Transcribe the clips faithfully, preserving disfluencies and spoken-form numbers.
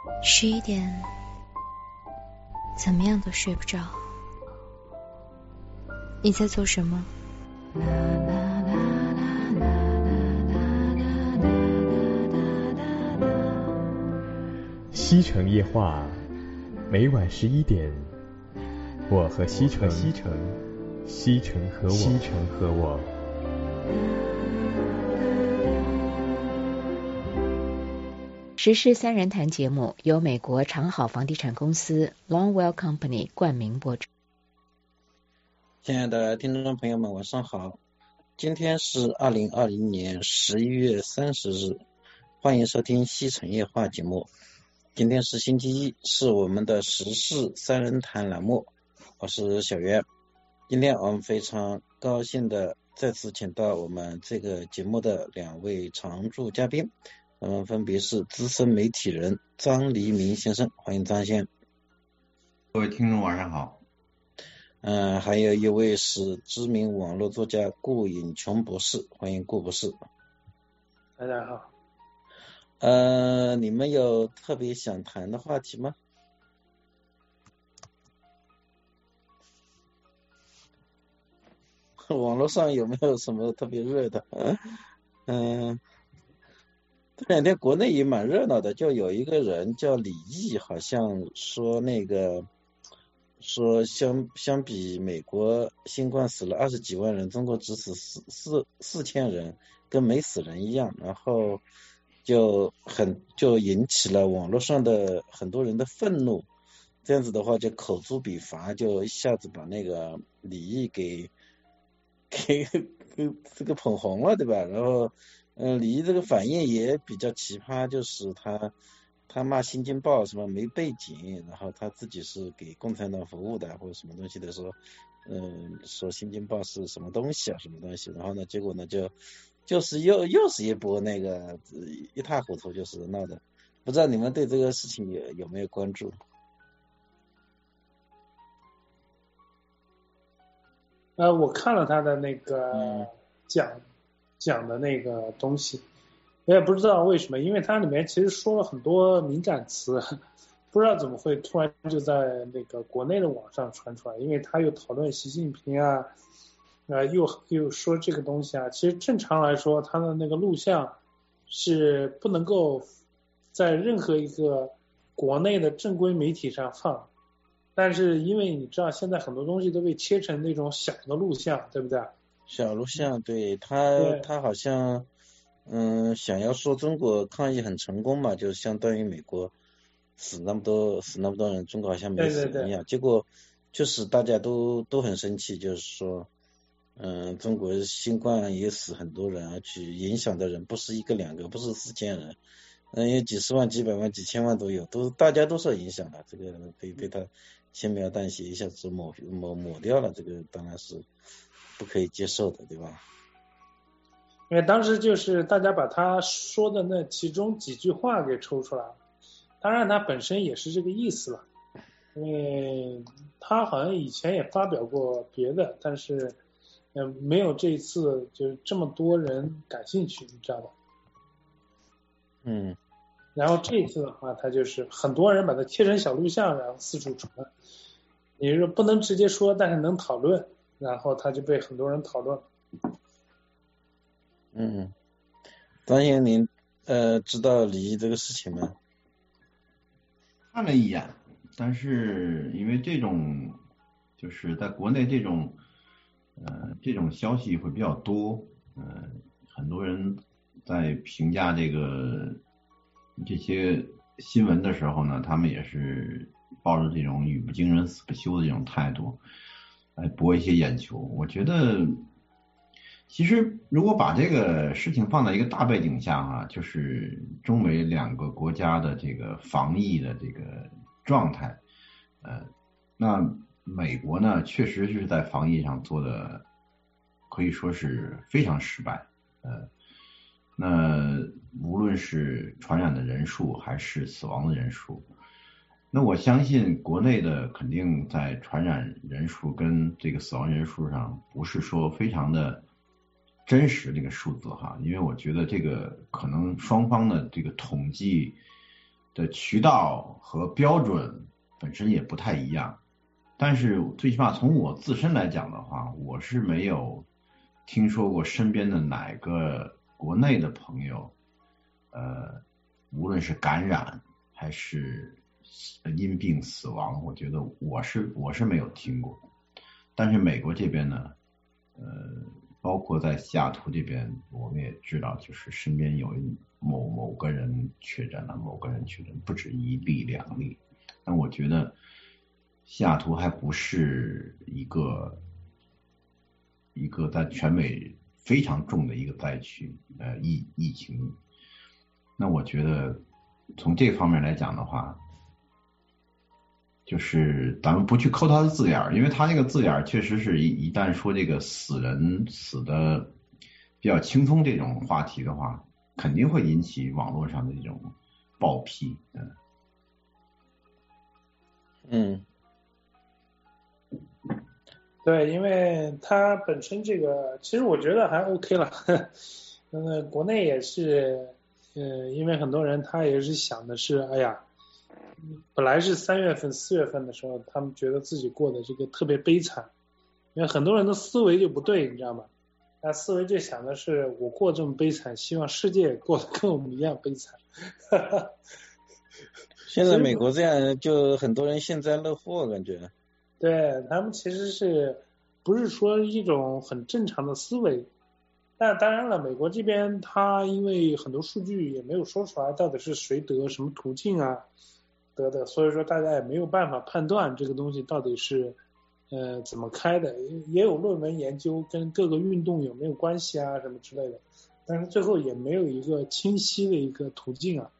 十一点，怎么样都睡不着。你在做什么？ 西城夜话，每晚十一点，我和西城，西城，西城和我，西城和我。 时事三人谈节目由美国长好房地产公司 Longwell Company 冠名播出。 亲爱的听众朋友们，晚上好，今天是二零二零年十一月三十日，欢迎收听西城夜话节目。今天是星期一，是我们的时事三人谈栏目，我是小袁。今天我们非常高兴的再次请到我们这个节目的两位常驻嘉宾，我们分别是资深媒体人张黎明先生，欢迎张先。 各位听众晚上好。 嗯、呃，还有一位是知名网络作家顾颖琼博士，欢迎顾博士。 大家好。 呃，你们有特别想谈的话题吗？网络上有没有什么特别热的？嗯、呃，这两天国内也蛮热闹的，就有一个人叫李毅，好像说那个说相相比美国新冠死了二十几万人，中国只死四四四千人，跟没死人一样，然后就很就引起了网络上的很多人的愤怒，这样子的话就口诛笔伐，就一下子把那个李毅给给给这个捧红了，对吧？然后嗯、呃，李毅这个反应也比较奇葩，就是他他骂新京报什么没背景，然后他自己是给共产党服务的或者什么东西的，说嗯说新京报是什么东西啊什么东西，然后呢结果呢就就是又又是一波那个一塌糊涂，就是闹的，不知道你们对这个事情有有没有关注？ 呃，我看了他的那个讲、嗯、讲的那个东西，我也不知道为什么，因为它里面其实说了很多敏感词，不知道怎么会突然就在那个国内的网上传出来，因为他又讨论习近平啊，呃，又又说这个东西啊，其实正常来说，他的那个录像是不能够在任何一个国内的正规媒体上放。但是因为你知道现在很多东西都被切成那种小的录像，对不对？ 小录像，对，他他好像嗯想要说中国抗疫很成功嘛，就相当于美国死那么多死那么多人，中国好像没死人一样。 对对对， 结果就是大家都都很生气，就是说嗯中国新冠也死很多人，而且影响的人不是一个两个，不是四千人，嗯有几十万几百万几千万都有，都大家都受影响的，这个被被他轻描淡写一下子抹抹抹掉了，这个当然是不可以接受的，对吧？ 因为当时就是大家把他说的那其中几句话给抽出来了，当然他本身也是这个意思了，因为他好像以前也发表过别的，但是嗯没有这一次就是这么多人感兴趣，你知道吧？ 嗯。 然后这一次的话，他就是很多人把它切成小录像，然后四处传。你说不能直接说，但是能讨论，然后他就被很多人讨论。 嗯，张先您呃知道李毅这个事情吗？ 看了一眼，但是因为这种就是在国内这种呃这种消息会比较多，呃很多人在评价这个这些新闻的时候呢，他们也是抱着这种语不惊人死不休的这种态度来博一些眼球。我觉得其实如果把这个事情放在一个大背景下啊，就是中美两个国家的这个防疫的这个状态，呃那美国呢确实是在防疫上做的可以说是非常失败，呃那无论是传染的人数还是死亡的人数，那我相信国内的肯定在传染人数跟这个死亡人数上不是说非常的真实这个数字哈，因为我觉得这个可能双方的这个统计的渠道和标准本身也不太一样，但是最起码从我自身来讲的话，我是没有听说过身边的哪个国内的朋友，呃，无论是感染还是因病死亡，我觉得我是我是没有听过。但是美国这边呢，呃，包括在西雅图这边，我们也知道，就是身边有某某个人确诊了，某个人确诊，不止一例两例。但我觉得西雅图还不是一个一个在全美非常重的一个灾区，呃，疫疫情。那我觉得从这方面来讲的话，就是咱们不去抠他的字眼，因为他那个字眼确实是一一旦说这个死人死的比较轻松这种话题的话，肯定会引起网络上的这种暴批。嗯。 嗯。 对，因为它本身这个，其实我觉得还 OK 了。嗯，国内也是，呃，因为很多人他也是想的是，哎呀，本来是三月份、四月份的时候，他们觉得自己过得这个特别悲惨，因为很多人的思维就不对，你知道吗？他思维就想的是，我过这么悲惨，希望世界过得跟我们一样悲惨。 现在美国这样，就很多人幸灾乐祸，感觉。 对，他们其实是不是说一种很正常的思维？那当然了，美国这边他因为很多数据也没有说出来到底是谁得什么途径啊得的，所以说大家也没有办法判断这个东西到底是呃怎么开的，也有论文研究跟各个运动有没有关系啊什么之类的，但是最后也没有一个清晰的一个途径啊。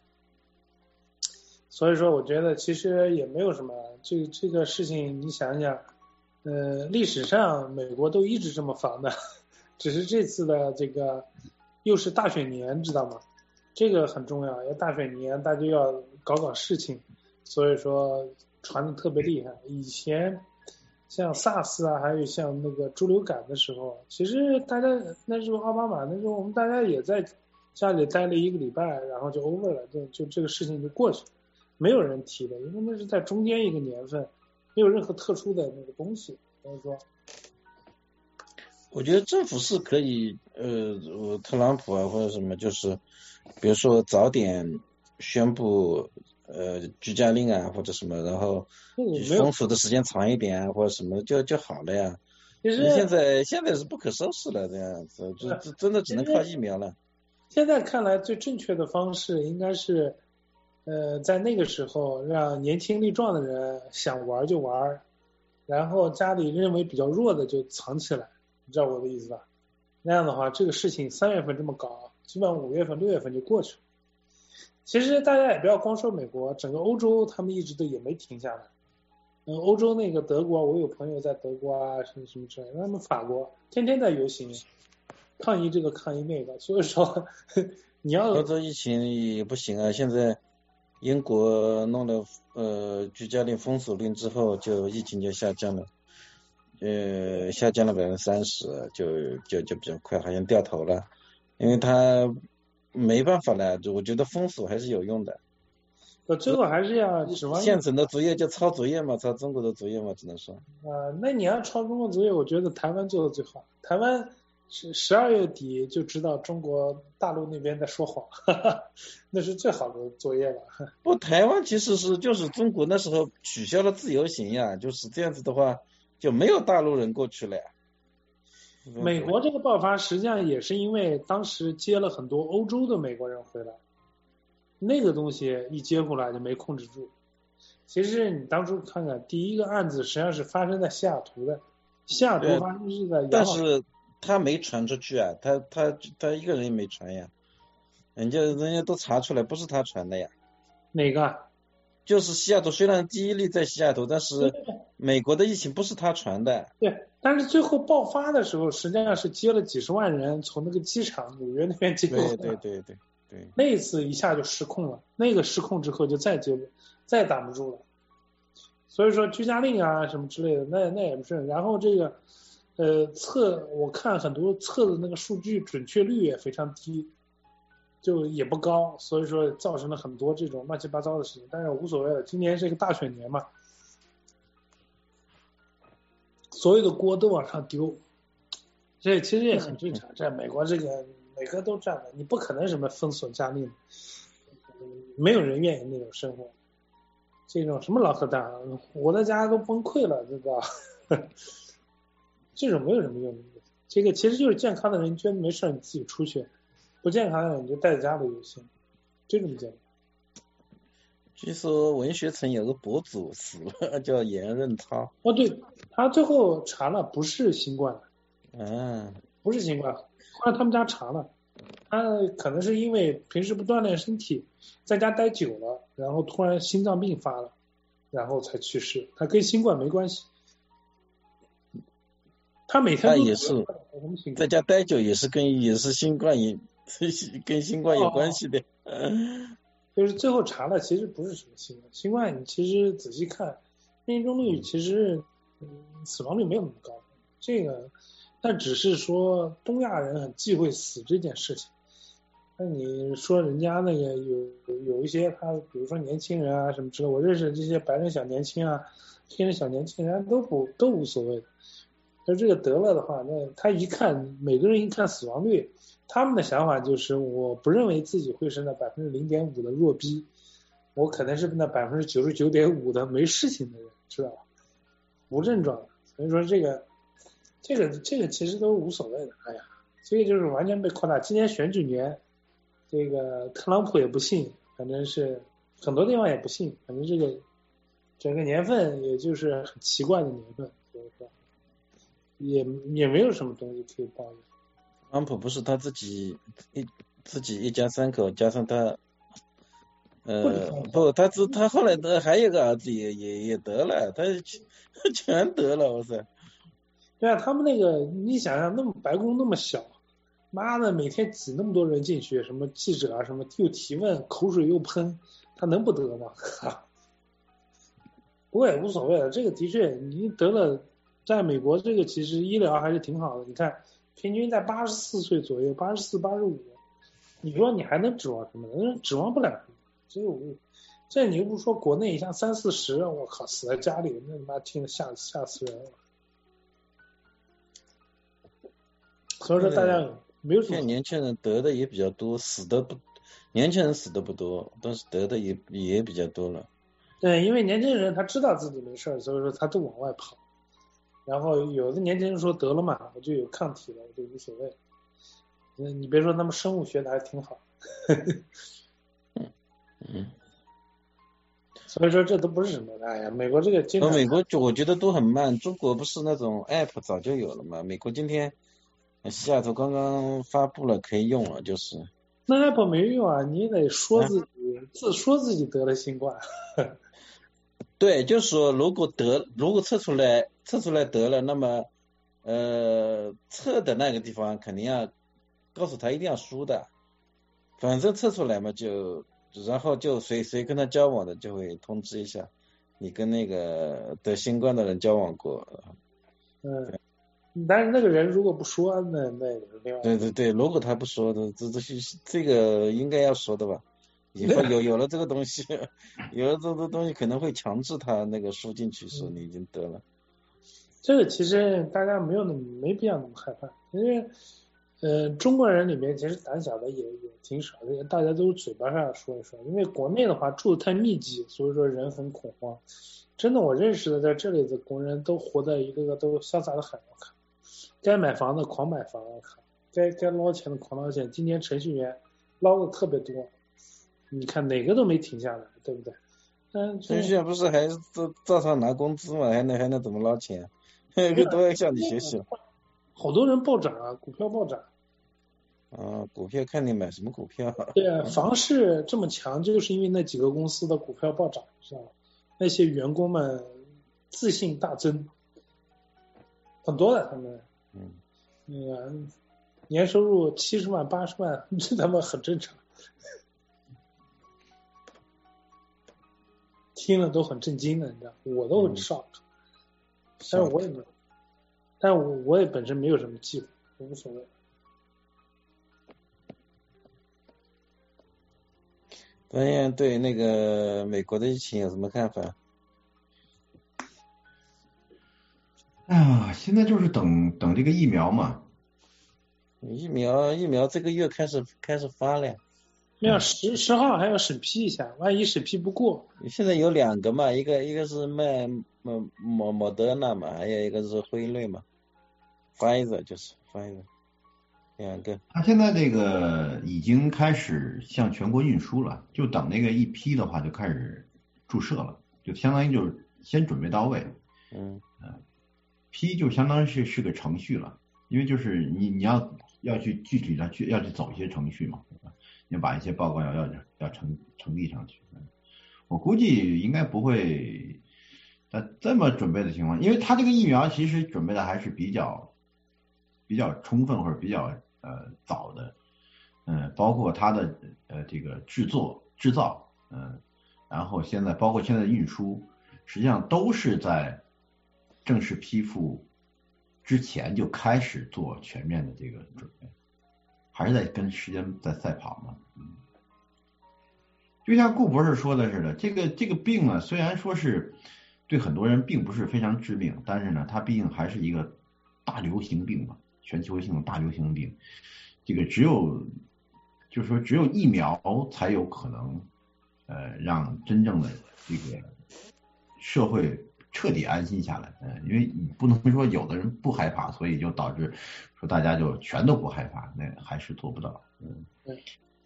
所以说我觉得其实也没有什么，这这个事情你想想，呃，历史上美国都一直这么防的，只是这次的这个又是大选年，知道吗？这个很重要，要大选年大家要搞搞事情，所以说传的特别厉害。以前像 SARS 啊，还有像那个猪流感的时候，其实大家那时候奥巴马那时候我们大家也在家里待了一个礼拜，然后就 over 了，就就这个事情就过去了。没有人提的，因为那是在中间一个年份，没有任何特殊的那个东西。所以说， 我觉得政府是可以，呃，特朗普啊或者什么，就是比如说早点宣布呃居家令啊或者什么，然后封锁的时间长一点啊或者什么就就好了呀。其实现在现在是不可收拾了这样子，就真的只能靠疫苗了。 现在看来最正确的方式应该是。呃，在那个时候，让年轻力壮的人想玩就玩，然后家里认为比较弱的就藏起来，你知道我的意思吧？那样的话，这个事情三月份这么搞，基本上五月份、六月份就过去了。其实大家也不要光说美国，整个欧洲他们一直都也没停下来。嗯，欧洲那个德国，我有朋友在德国啊，什么什么之类的，他们法国天天在游行，抗议这个抗议那个，所以说你要欧洲疫情也不行啊，现在。英国弄了呃居家令封锁令之后，就疫情就下降了，呃下降了百分之三十，就就就比较快，好像掉头了，因为他没办法了，我觉得封锁还是有用的。 我最后还是要指望现成的作业就抄作业嘛，抄中国的作业嘛，只能说。 啊、呃，那你要抄中国作业，我觉得台湾做的最好，台湾。是十二月底就知道中国大陆那边在说谎，哈哈，那是最好的作业了。 不，台湾其实是就是中国那时候取消了自由行呀，就是这样子的话就没有大陆人过去了呀。 美国这个爆发实际上也是因为当时接了很多欧洲的美国人回来，那个东西一接过来就没控制住。其实你当初看看第一个案子实际上是发生在西雅图的，西雅图发生是在但是。他没传出去啊，他他他一个人也没传呀，人家人家都查出来不是他传的呀。 哪个？ 就是西雅图，虽然第一例在西雅图，但是美国的疫情不是他传的。 对，但是最后爆发的时候，实际上是接了几十万人从那个机场纽约那边接过来。 对对对对对。 那一次一下就失控了，那个失控之后就再接不再挡不住了。所以说居家令啊什么之类的，那那也不是。然后这个。呃，测我看很多测的那个数据准确率也非常低， 就也不高，所以说造成了很多这种乱七八糟的事情，但是无所谓了，今年是一个大选年嘛，所有的锅都往上丢，这其实也很正常，在美国这个每个都这样的，你不可能什么封锁加令，没有人愿意那种生活，这种什么老可大，我在家都崩溃了，对吧？这种没有什么用的，这个其实就是健康的人觉得没事你自己出去，不健康的人你就待在家里就行，就这么简单。 据说文学城有个博主死了，叫严润超。 哦，对，他最后查了不是新冠， 嗯， 不是新冠，后来他们家查了，他可能是因为平时不锻炼身体，在家待久了，然后突然心脏病发了，然后才去世，他跟新冠没关系。他每天都也是在家待久，也是跟也是新冠也跟新冠有关系的。 哦、就是最后查了，其实不是什么新冠，新冠你其实仔细看，命中率其实、嗯、死亡率没有那么高，这个，但只是说东亚人很忌讳死这件事情。那你说人家那个有有一些他，比如说年轻人啊什么之类，我认识这些白人小年轻啊，黑人小年轻人都不都无所谓的。那这个得了的话，那他一看每个人一看死亡率，他们的想法就是我不认为自己会是那百分之零点五的弱逼，我可能是那百分之九十九点五的没事情的人，知道吧？无症状的，所以说这个这个这个其实都无所谓的。哎呀，这个就是完全被扩大。今年选举年，这个特朗普也不信，反正是很多地方也不信，反正这个整个年份也就是很奇怪的年份，所以说。也也没有什么东西可以抱怨。 特朗普不是他自己一自己一家三口，加上他，呃，不，他自他后来的还有个儿子也也也得了，他全得了，我操！ 对啊，他们那个你想想，那么白宫那么小，妈的，每天挤那么多人进去，什么记者啊，什么又提问，口水又喷，他能不得吗？不过也无所谓了，这个的确你得了。在美国，这个其实医疗还是挺好的。你看，平均在八十四岁左右，八十四、八十五，你说你还能指望什么？指望不了什么。这个我，这你又不说国内像三四十，我靠，死在家里，那他妈听着吓吓死人了。所以说大家没有什么。 现在年轻人得的也比较多，死的不，年轻人死的不多，但是得的也也比较多了。 对，因为年轻人他知道自己没事，所以说他都往外跑。然后有的年轻人说得了嘛，我就有抗体了，我就无所谓。嗯，你别说他们生物学的还挺好。 嗯嗯。 所以说这都不是什么，哎呀，美国这个经常。 美国就我觉得都很慢，中国不是那种 app 早就有了嘛？美国今天西雅图刚刚发布了，可以用了，就是。 那 app 没用啊，你得说自己、啊、自说自己得了新冠。 对，就是说，如果得，如果测出来，测出来得了，那么，呃，测的那个地方肯定要告诉他一定要输的，反正测出来嘛，就然后就谁谁跟他交往的就会通知一下，你跟那个得新冠的人交往过。 嗯，但是那个人如果不说，那那也是另外。 对对对，如果他不说的，这这这个应该要说的吧。以后有有了这个东西，有了这个东西可能会强制他那个输进去，说你已经得了。 这个其实大家没有那么没必要那么害怕，因为呃中国人里面其实胆小的也也挺少的，大家都嘴巴上说一说。因为国内的话住的太密集，所以说人很恐慌。真的，我认识的在这里的工人都活得一个个都潇洒的很，我靠，该买房的狂买房，我靠，该该捞钱的狂捞钱。今年程序员捞的特别多。你看哪个都没停下来，对不对？嗯， 程序员不是还是照常拿工资嘛，还能还能怎么捞钱？都要向你学习。 好多人暴涨啊，股票暴涨。 啊，股票看你买什么股票。 对啊，房市这么强，就是因为那几个公司的股票暴涨，知道吗？那些员工们自信大增，很多的他们。 嗯。 那个年收入七十万、八十万，这他们很正常。听了都很震惊的，你知道，我都很 shock，、嗯、但是我也没有，但我我也本身没有什么忌讳，无所谓。 导演对那个美国的疫情有什么看法？ 哎呀，现在就是等等这个疫苗嘛。 疫苗疫苗这个月开始开始发了。 没有十十号还要审批一下，万一审批不过。 现在有两个嘛，一个一个是卖莫莫莫德纳嘛，还有一个是辉瑞嘛，翻译的就是翻译的两个。 他现在这个已经开始向全国运输了，就等那个一批的话就开始注射了，就相当于就是先准备到位。 嗯嗯，批就相当于是是个程序了，因为就是你你要要去具体的去要去走一些程序嘛。你把一些报告要要要成成立上去，我估计应该不会在这么准备的情况，因为他这个疫苗其实准备的还是比较比较充分或者比较呃早的，嗯，包括它的呃这个制作制造，嗯，然后现在包括现在的运输，实际上都是在正式批复之前就开始做全面的这个准备。还是在跟时间在赛跑嘛，嗯，就像顾博士说的似的，这个这个病呢，虽然说是对很多人并不是非常致命，但是呢，它毕竟还是一个大流行病嘛，全球性的大流行病，这个只有就是说只有疫苗才有可能呃让真正的这个社会彻底安心下来，嗯，因为你不能说有的人不害怕，所以就导致说大家就全都不害怕，那还是做不到，嗯。 对。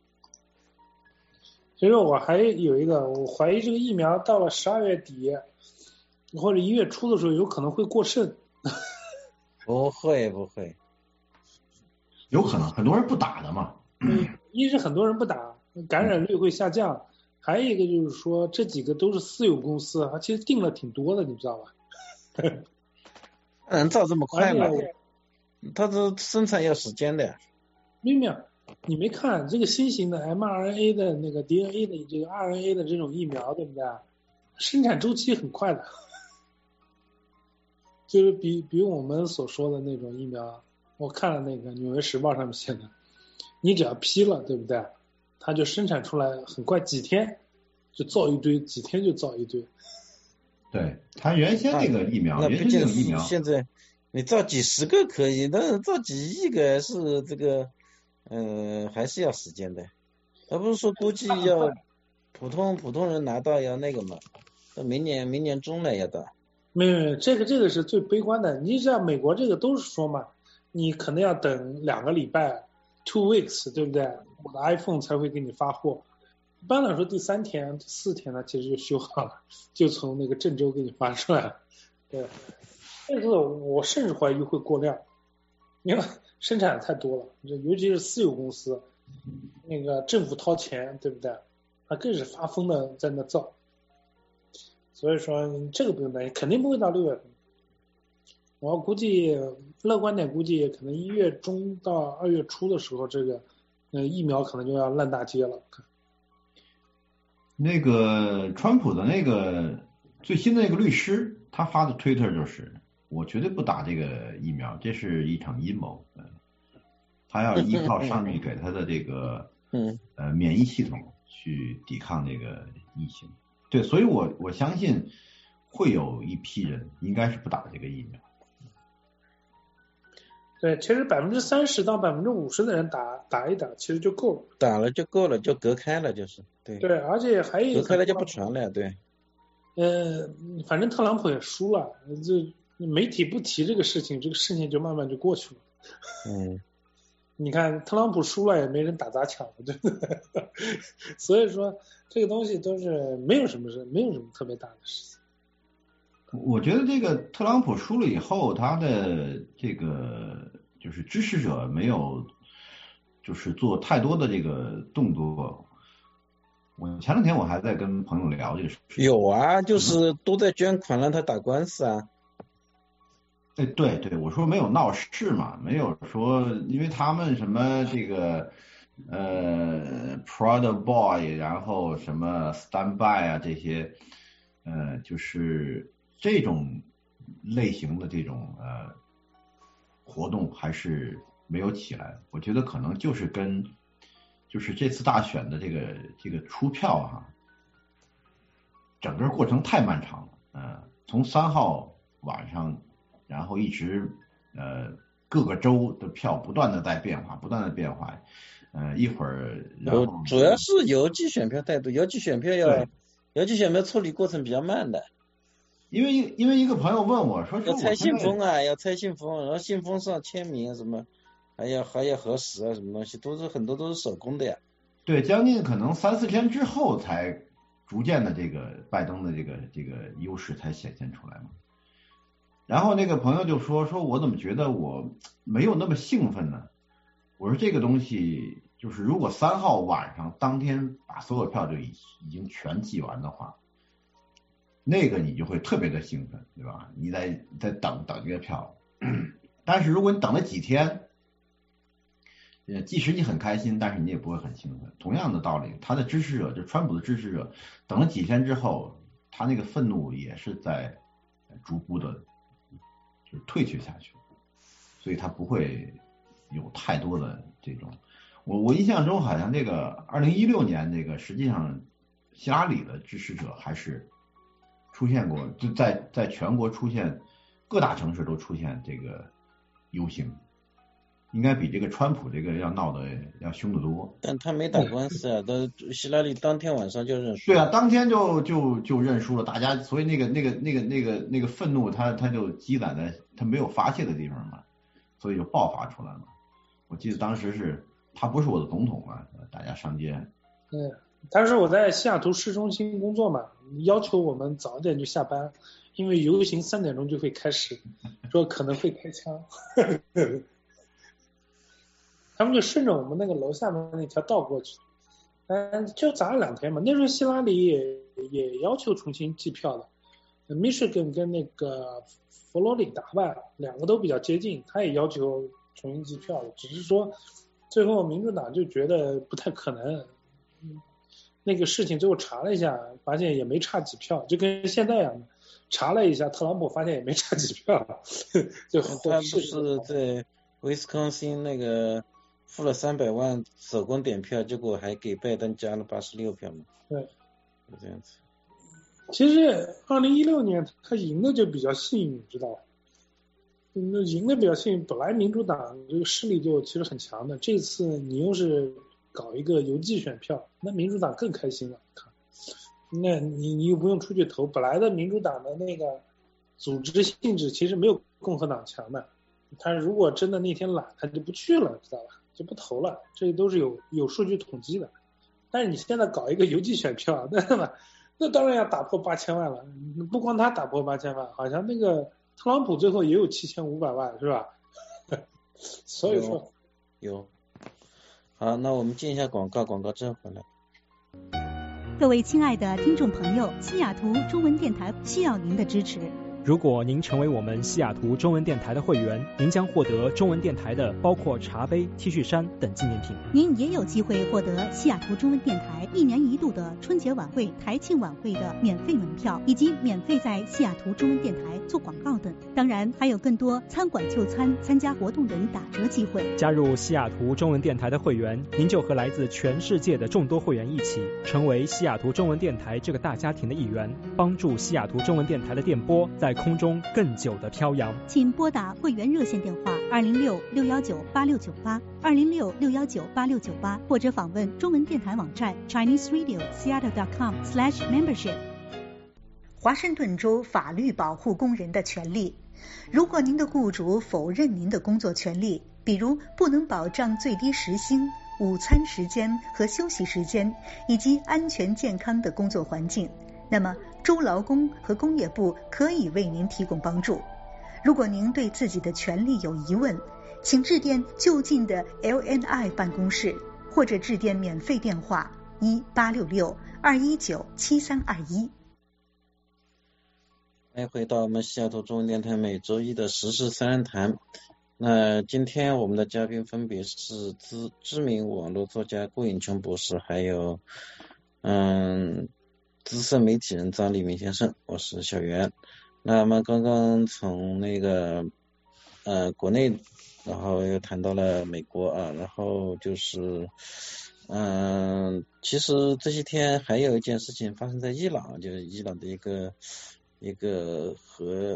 所以说我还有一个，我怀疑这个疫苗到了十二月底或者一月初的时候，有可能会过剩。 不会不会， 有可能很多人不打的嘛。 嗯，一是很多人不打，感染率会下降。还有一个就是说，这几个都是私有公司，它其实定了挺多的，你知道吧？ 能造这么快吗？它这生产要时间的。 没有没有，你没看这个新型的 mRNA 的那个 D N A 的这个 R N A 的这种疫苗，对不对？生产周期很快的，就是比比我们所说的那种疫苗，我看了那个《纽约时报》上面写的，你只要批了，对不对？它就生产出来很快，几天就造一堆，几天就造一堆。 对，它原先那个疫苗， 那原先那个疫苗， 现在你造几十个可以，但是造几亿个是这个，嗯、呃，还是要时间的。他不是说估计要普通普通人拿到要那个嘛，到明年明年中了要到。 没有没有，这个这个是最悲观的。你像美国这个都是说嘛，你可能要等两个礼拜 ，two weeks， 对不对？我的 iPhone 才会给你发货。一般来说，第三天、第四天呢，其实就修好了，就从那个郑州给你发出来了。对，但是我甚至怀疑会过量，因为生产太多了，尤其是私有公司，那个政府掏钱，对不对？他更是发疯的在那造。所以说这个不用担心，肯定不会到六月份。我估计乐观点，估计可能一月中到二月初的时候，这个呃疫苗可能就要烂大街了。 那个川普的那个最新的那个律师，他发的推特就是，我绝对不打这个疫苗，这是一场阴谋。嗯，他要依靠上帝给他的这个嗯呃免疫系统去抵抗这个疫情。对，所以我我相信会有一批人应该是不打这个疫苗。 对，其实百分之三十到百分之五十的人打打一打，其实就够了。 打了就够了，就隔开了，就是对。 对，而且还有一个隔开了就不传了，对。 呃，反正特朗普也输了，这媒体不提这个事情，这个事情就慢慢就过去了。 嗯。 你看特朗普输了也没人打砸抢了，对不对？所以说这个东西都是没有什么事，没有什么特别大的事情。 我觉得这个特朗普输了以后，他的这个就是支持者没有就是做太多的这个动作。我前两天我还在跟朋友聊这个事情。 有啊，就是都在捐款让他打官司啊。 哎，对对，我说没有闹事嘛，没有说因为他们什么这个呃 Proud Boy， 然后什么 Stand By 啊这些，呃，就是这种类型的这种呃活动还是没有起来。我觉得可能就是跟就是这次大选的这个这个出票哈、啊，整个过程太漫长了，呃，从三号晚上，然后一直呃各个州的票不断的在变化，不断的变化，呃一会儿然后主要是邮寄选票太多，邮寄选票要邮寄选票处理过程比较慢的。 因为因为一个朋友问我说， 要拆信封啊，要拆信封，然后信封上签名什么，还要还要核实啊，什么东西都是很多都是手工的呀。 对，将近可能三四天之后才逐渐的这个拜登的这个这个优势才显现出来嘛。然后那个朋友就说说我怎么觉得我没有那么兴奋呢？我说这个东西就是如果三号晚上当天把所有票就已已经全寄完的话。那个你就会特别的兴奋，对吧？你在在等等这个票，但是如果你等了几天，呃，即使你很开心，但是你也不会很兴奋。同样的道理，他的支持者，就川普的支持者，等了几天之后，他那个愤怒也是在逐步的，就是退却下去，所以他不会有太多的这种。我我印象中好像那个二零一六年那个，实际上希拉里的支持者还是。出现过，就在在全国出现，各大城市都出现这个游行，应该比这个川普这个要闹得要凶得多。 但他没打官司啊，都希拉里当天晚上就认输。 对啊，当天就就就认输了，大家所以那个那个那个那个那个愤怒，他他就积攒在他没有发泄的地方嘛，所以就爆发出来了。我记得当时是他不是我的总统嘛，大家上街。 嗯。当时我在西雅图市中心工作嘛，要求我们早点就下班，因为游行三点钟就会开始，说可能会开枪。他们就顺着我们那个楼下面那条道过去，嗯，就砸了两天嘛。那时候希拉里也也要求重新计票了 ，Michigan 跟那个佛罗里达吧，两个都比较接近，他也要求重新计票了，只是说最后民主党就觉得不太可能。那个事情最后查了一下，发现也没差几票，就跟现在一样的，查了一下，特朗普发现也没差几票，就他不是在威斯康星那个付了三百万手工点票，结果还给拜登加了八十六票嘛？ 对， 就这样子。 其实二零一六年他赢的就比较幸运，你知道吧？那赢的比较幸运，本来民主党这个势力就其实很强的，这次你又是。搞一个邮寄选票，那民主党更开心了。那你你又不用出去投，本来的民主党的那个组织性质其实没有共和党强的。他如果真的那天懒，他就不去了，知道吧？就不投了，这都是有有数据统计的。但是你现在搞一个邮寄选票，那么那当然要打破八千万了。不光他打破八千万，好像那个特朗普最后也有七千五百万，是吧？所以说有。有好，那我们进一下广告，广告之后回来。 各位亲爱的听众朋友，西雅图中文电台需要您的支持。 如果您成为我们西雅图中文电台的会员，您将获得中文电台的包括茶杯、T 恤衫等纪念品。 您也有机会获得西雅图中文电台一年一度的春节晚会、台庆晚会的免费门票，以及免费在西雅图中文电台做广告等。当然，还有更多餐馆就餐、参加活动等打折机会。 加入西雅图中文电台的会员，您就和来自全世界的众多会员一起，成为西雅图中文电台这个大家庭的一员，帮助西雅图中文电台的电波在空中更久的飘扬。 请拨打会员热线电话二零六六幺九八六九八二零六六幺九八六九八，或者访问中文电台网站 Chinese Radio Seattle dot com slash membership。华盛顿州法律保护工人的权利。如果您的雇主否认您的工作权利，比如不能保障最低时薪、午餐时间和休息时间，以及安全健康的工作环境，那么州劳工和工业部可以为您提供帮助。如果您对自己的权利有疑问，请致电就近的 L N I 办公室，或者致电免费电话一八六六二一九七三二一。 来回到我们西雅图中文电台每周一的时事三人谈。那今天我们的嘉宾分别是知知名网络作家顾颖琼博士，还有嗯资深媒体人张立明先生，我是小袁。那么刚刚从那个呃国内，然后又谈到了美国啊，然后就是嗯，其实这些天还有一件事情发生在伊朗，就是伊朗的一个一个核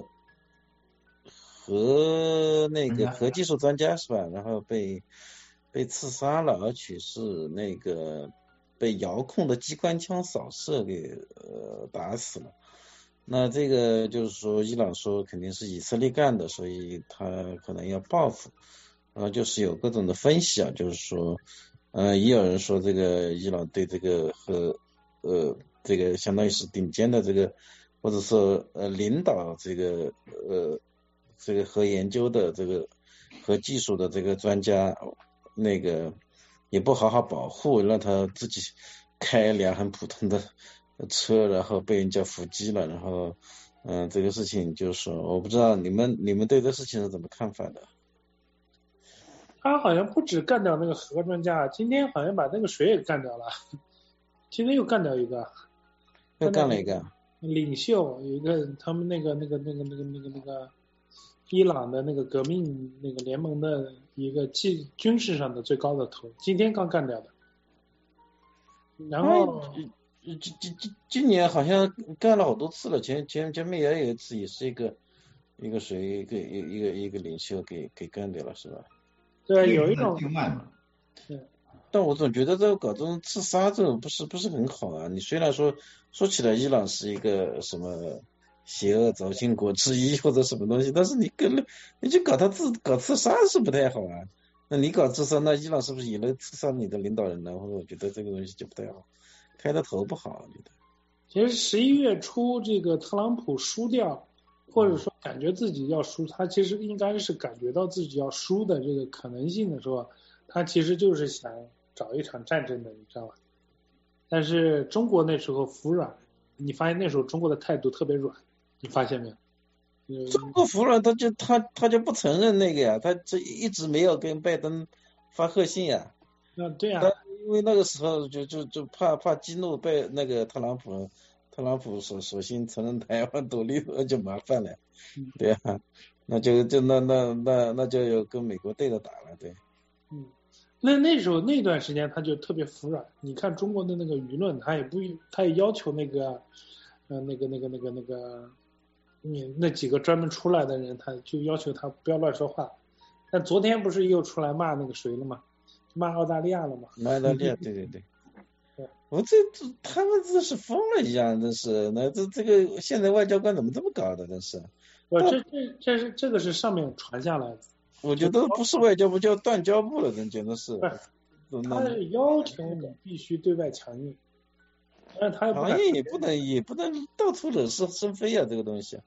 核那个核技术专家是吧？然后被被刺杀了，而且是那个被遥控的机关枪扫射给呃打死了。那这个就是说，伊朗说肯定是以色列干的，所以他可能要报复。然后就是有各种的分析啊，就是说。呃，也有人说这个伊朗对这个和呃这个相当于是顶尖的这个或者说呃领导这个呃这个核研究的这个核技术的这个专家那个也不好好保护，让他自己开一辆很普通的车，然后被人家伏击了，然后嗯、呃、这个事情就是说我不知道你们你们对这事情是怎么看法的？ 他好像不止干掉那个核专家，今天好像把那个谁也干掉了，今天又干掉一个， 又干了一个领袖，有一个他们那个那个那个那个那个那个伊朗的那个革命那个联盟的一个技军事上的最高的头，今天刚干掉的。然后今今今今年好像干了好多次了，前前前面也有一次，也是一个一个谁一个一个一个一个领袖给给干掉了，是吧？ 对，有一种境外嘛。 对。 但我总觉得这个搞这种刺杀这种不是不是很好啊。你虽然说说起来伊朗是一个什么邪恶轴心国之一或者什么东西，但是你跟你去搞他自搞刺杀是不太好啊。那你搞刺杀，那伊朗是不是也能刺杀你的领导人呢？或者我觉得这个东西就不太好，开的头不好，我觉得。 其实十一月初这个特朗普输掉，或者说感觉自己要输，他其实应该是感觉到自己要输的这个可能性的时候，他其实就是想找一场战争的，你知道吧？但是中国那时候服软，你发现那时候中国的态度特别软，你发现没有？ 中国服软，他就他他就不承认那个呀，他这一直没有跟拜登发贺信呀。 那对呀、 啊，因为那个时候就就就怕怕激怒被那个特朗普，特朗普索索性承认台湾独立就麻烦了，对啊，那就就那那那那就有跟美国对着打了，对。 嗯，那那时候那段时间他就特别服软，你看中国的那个舆论，他也不他也要求那个呃那个那个那个那个你那几个专门出来的人，他就要求他不要乱说话。但昨天不是又出来骂那个谁了吗？骂澳大利亚了吗？ 骂澳大利亚，对对对。我这这他们这是疯了一样，真是。那这这个现在外交官怎么这么搞的，真是。 我这这这是这个是上面传下来的。 我觉得不是外交部，叫断交部了，真简直是。 他是要求你必须对外强硬，但是他也不强硬也不能也不能到处惹是生非啊，这个东西。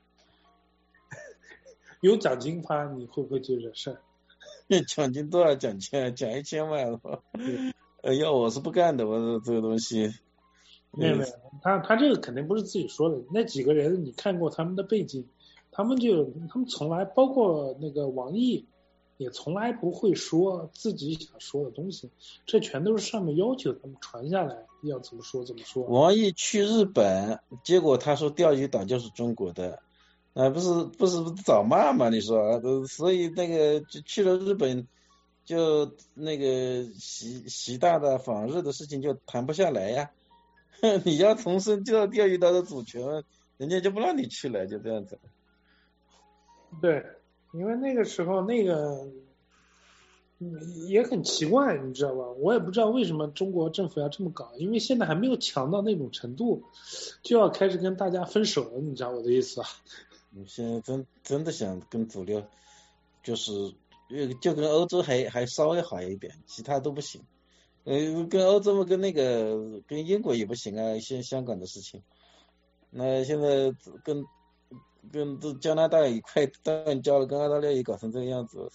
有奖金发，你会不会去惹事？ 奖金多少？奖金奖一千万。呃，要我是不干的，我说这个东西。 没有没有，他他这个肯定不是自己说的，那几个人你看过他们的背景，他们就他们从来包括那个王毅，也从来不会说自己想说的东西，这全都是上面要求他们传下来要怎么说怎么说。 王毅去日本，结果他说钓鱼岛就是中国的，啊，不是不是找骂嘛？你说，所以那个就去了日本。就那个习习大大访日的事情就谈不下来呀，你要重申就要钓鱼岛的主权，人家就不让你去了，就这样子。 对，因为那个时候那个也很奇怪，你知道吧？我也不知道为什么中国政府要这么搞，因为现在还没有强到那种程度，就要开始跟大家分手了，你知道我的意思啊？ 你现在真真的想跟主流，就是。就跟欧洲还还稍微好一点，其他都不行。呃，跟欧洲跟那个跟英国也不行啊，一些香港的事情。那现在跟跟这加拿大一块断交了，跟澳大利亚也搞成这个样子。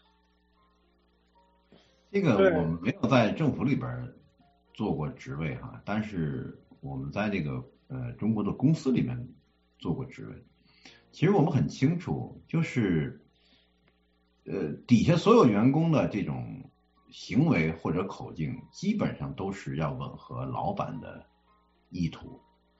这个我们没有在政府里边做过职位哈，但是我们在这个呃中国的公司里面做过职位。其实我们很清楚，就是。呃，底下所有员工的这种行为或者口径，基本上都是要吻合老板的意图。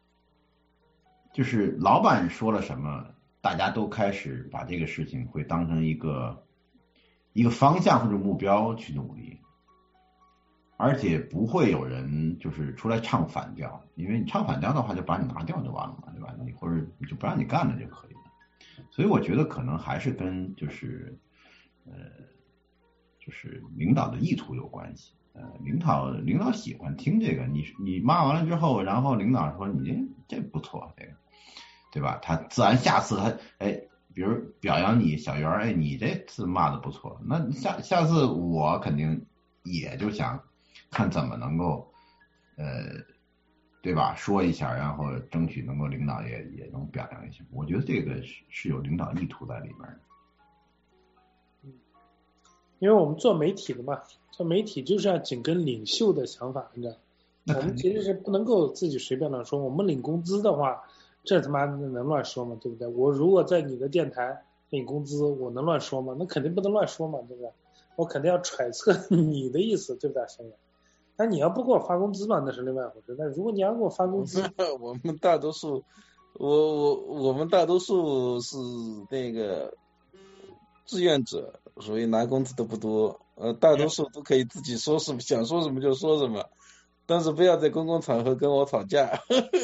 就是老板说了什么，大家都开始把这个事情会当成一个一个方向或者目标去努力。 而且不会有人就是出来唱反调，因为你唱反调的话就把你拿掉就完了嘛，对吧？你或者你就不让你干了就可以了。所以我觉得可能还是跟就是呃就是领导的意图有关系。呃，领导领导喜欢听这个，你你骂完了之后，然后领导说你这不错，这个对吧？他自然下次他哎。比如表扬你小袁，哎，你这次骂的不错，那下下次我肯定也就想看怎么能够，呃，对吧？说一下，然后争取能够领导也也能表扬一下。我觉得这个是是有领导意图在里面的。 嗯，因为我们做媒体的嘛，做媒体就是要紧跟领袖的想法，你知道？我们其实是不能够自己随便乱说。我们领工资的话。这他妈能乱说吗？对不对？我如果在你的电台领工资，我能乱说吗？那肯定不能乱说嘛，对不对？我肯定要揣测你的意思，对不对，兄弟？那你要不给我发工资嘛，那是另外一回事。但如果你要给我发工资， 我们大多数，我我我们大多数是那个志愿者，所以拿工资都不多。呃，大多数都可以自己说什么，想说什么就说什么，但是不要在公共场合跟我吵架。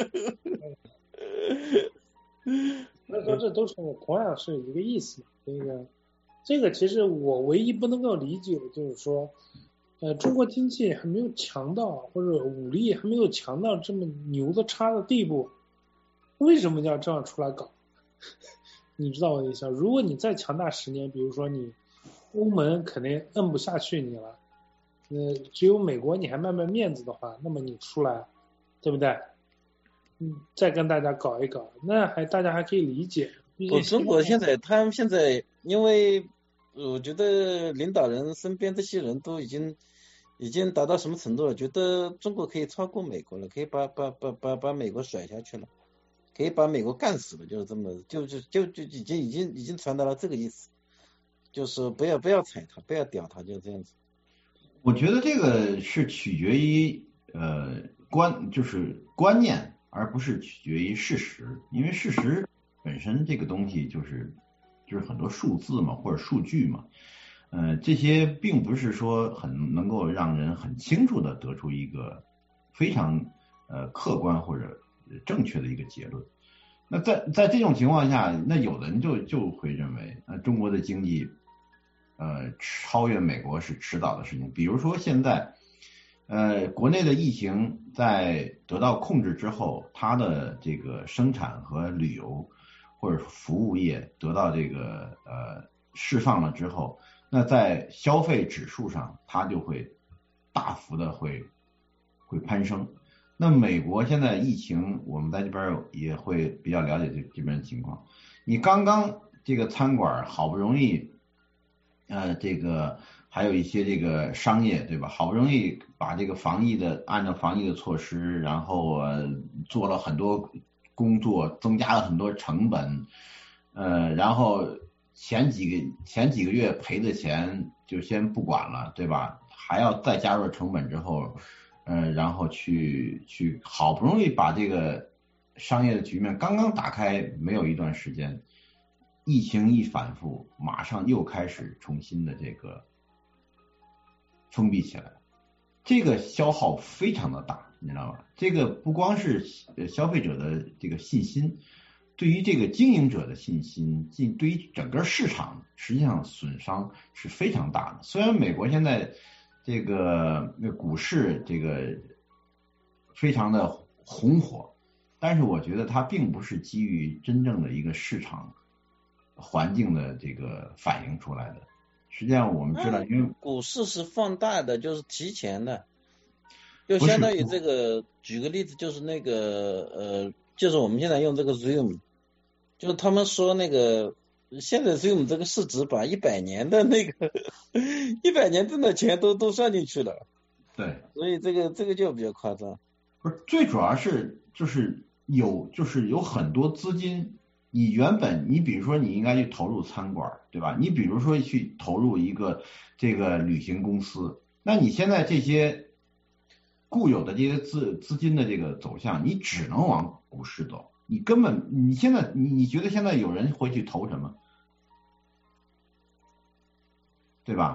所以说这都是同样是一个意思。这个这个其实我唯一不能够理解的就是说，呃，中国经济还没有强到，或者武力还没有强到这么牛的差的地步，为什么要这样出来搞？你知道我的意思？如果你再强大十年，比如说你欧盟肯定摁不下去你了，呃，只有美国你还卖卖面子的话，那么你出来，对不对？嗯，再跟大家搞一搞，那还大家还可以理解。 我中国现在他们现在，因为我觉得领导人身边这些人都已经已经达到什么程度了？觉得中国可以超过美国了，可以把把把把把美国甩下去了，可以把美国干死了，就是这么，就是就就已经已经已经传达了这个意思，就是不要不要踩他，不要屌他，就这样子。 我觉得这个是取决于呃观就是观念。而不是取决于事实，因为事实本身这个东西就是就是很多数字嘛，或者数据嘛，呃，这些并不是说很能够让人很清楚的得出一个非常呃客观或者正确的一个结论。那在在这种情况下，那有的人就就会认为，呃，中国的经济呃超越美国是迟早的事情。比如说现在。呃，国内的疫情在得到控制之后，它的这个生产和旅游或者服务业得到这个呃释放了之后，那在消费指数上，它就会大幅的会会攀升。那美国现在疫情，我们在这边也会比较了解这这边的情况。你刚刚这个餐馆好不容易，呃，这个。还有一些这个商业，对吧？好不容易把这个防疫的按照防疫的措施，然后呃做了很多工作，增加了很多成本，呃，然后前几个前几个月赔的钱就先不管了，对吧？还要再加入成本之后，呃，然后去去好不容易把这个商业的局面刚刚打开，没有一段时间，疫情一反复，马上又开始重新的这个。封闭起来，这个消耗非常的大，你知道吧？这个不光是消费者的这个信心，对于这个经营者的信心，对于整个市场实际上损伤是非常大的。虽然美国现在这个股市这个非常的红火，但是我觉得它并不是基于真正的一个市场环境的这个反映出来的。实际上我们知道，因为股市是放大的，就是提前的，就相当于这个，举个例子，就是那个呃，就是我们现在用这个 Zoom， 就是他们说那个现在 Zoom 这个市值把一百年的那个一百年挣的钱都都算进去了， 对， 所以这个这个就比较夸张。 不是，最主要是就是有就是有很多资金。你原本你比如说你应该去投入餐馆，对吧？你比如说去投入一个这个旅行公司，那你现在这些固有的这些资资金的这个走向，你只能往股市走，你根本你现在你你觉得现在有人会去投什么？对吧？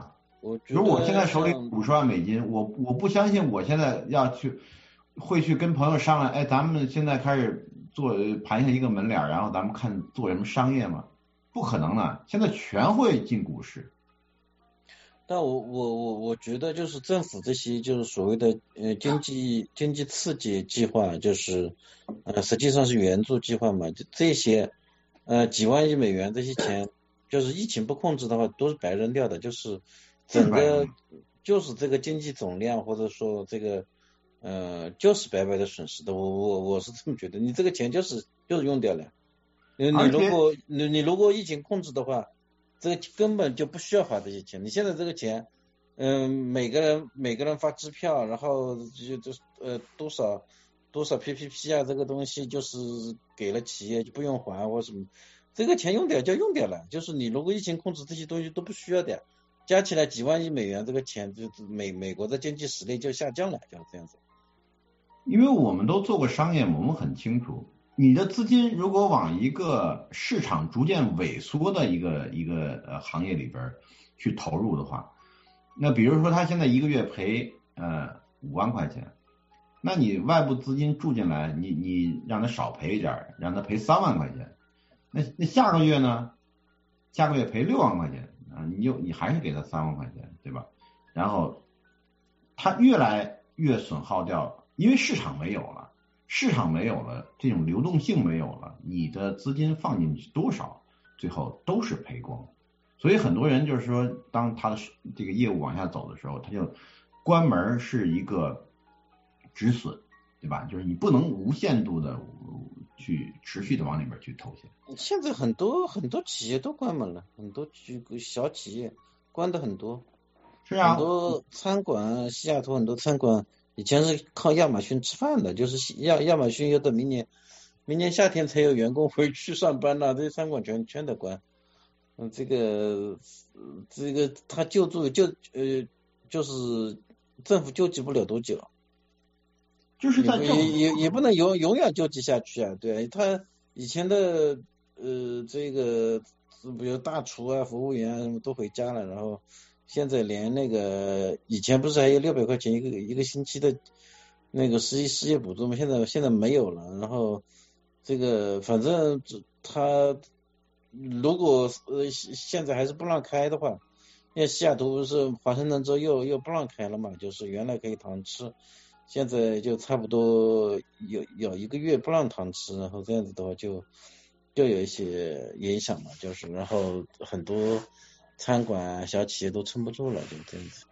我如果我现在手里五十万美金，我我不相信我现在要去会去跟朋友商量，哎，咱们现在开始做盘下一个门脸，然后咱们看做什么商业吗？不可能的，现在全会进股市。 但我我我我觉得就是政府这些就是所谓的呃经济经济刺激计划，就是呃实际上是援助计划嘛，这些呃几万亿美元这些钱，就是疫情不控制的话都是白扔掉的，就是整个就是这个经济总量或者说这个呃就是白白的损失的，我我我是这么觉得，你这个钱就是就是用掉了，你你如果你你如果疫情控制的话。这个根本就不需要花这些钱，你现在这个钱，嗯，每个人每个人发支票，然后就就呃多少多少 P P P 啊，这个东西就是给了企业就不用还或什么，这个钱用掉就用掉了，就是你如果疫情控制这些东西都不需要的，加起来几万亿美元，这个钱就美美国的经济实力就下降了，就是这样子。 因为我们都做过商业，我们很清楚。你的资金如果往一个市场逐渐萎缩的一个一个呃行业里边去投入的话，那比如说他现在一个月赔呃五万块钱，那你外部资金注进来，你你让他少赔一点，让他赔三万块钱，那那下个月呢？下个月赔六万块钱啊，你就你还是给他三万块钱，对吧？然后他越来越损耗掉，因为市场没有了。市场没有了，这种流动性没有了，你的资金放进去多少，最后都是赔光。所以很多人就是说，当他的这个业务往下走的时候，他就关门是一个止损，对吧？就是你不能无限度的去持续的往里边去投钱。 现在很多很多企业都关门了，很多小企业关的很多。 是啊， 很多餐馆，西雅图很多餐馆。以前是靠亚马逊吃饭的，就是亚亚马逊要等明年，明年夏天才有员工回去上班了，这些餐馆全全得关。嗯，这个这个他救助就呃就是政府救济不了多久， 就是在也也也不能永永远救济下去啊，对，他以前的呃这个比如大厨啊、服务员啊什么都回家了，然后。现在连那个以前不是还有六百块钱一个一个星期的那个失业失业补助吗？现在现在没有了。然后这个反正他如果呃现在还是不让开的话，因为西雅图不是华盛顿州又又不让开了嘛，就是原来可以堂吃，现在就差不多有有一个月不让堂吃，然后这样子的话就就有一些影响嘛，就是然后很多。餐馆小企业都撑不住了，就这样子。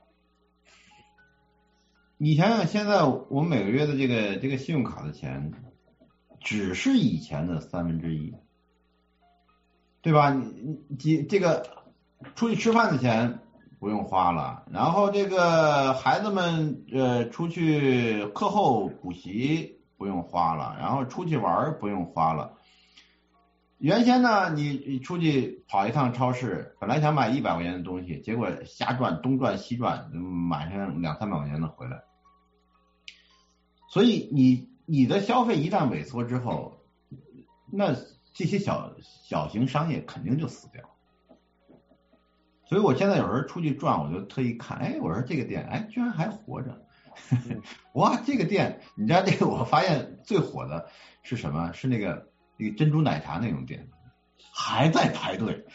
你想想，现在我们每个月的这个这个信用卡的钱，只是以前的三分之一，对吧？你你这个出去吃饭的钱不用花了，然后这个孩子们呃出去课后补习不用花了，然后出去玩不用花了。原先呢，你你出去跑一趟超市，本来想买一百块钱的东西，结果瞎转东转西转，买上两三百块钱的回来。所以你你的消费一旦萎缩之后，那这些小小型商业肯定就死掉。所以我现在有时候出去转，我就特意看，哎，我说这个店，哎，居然还活着。哇，这个店，你知道这个我发现最火的是什么？是那个。那个珍珠奶茶那种店还在排队。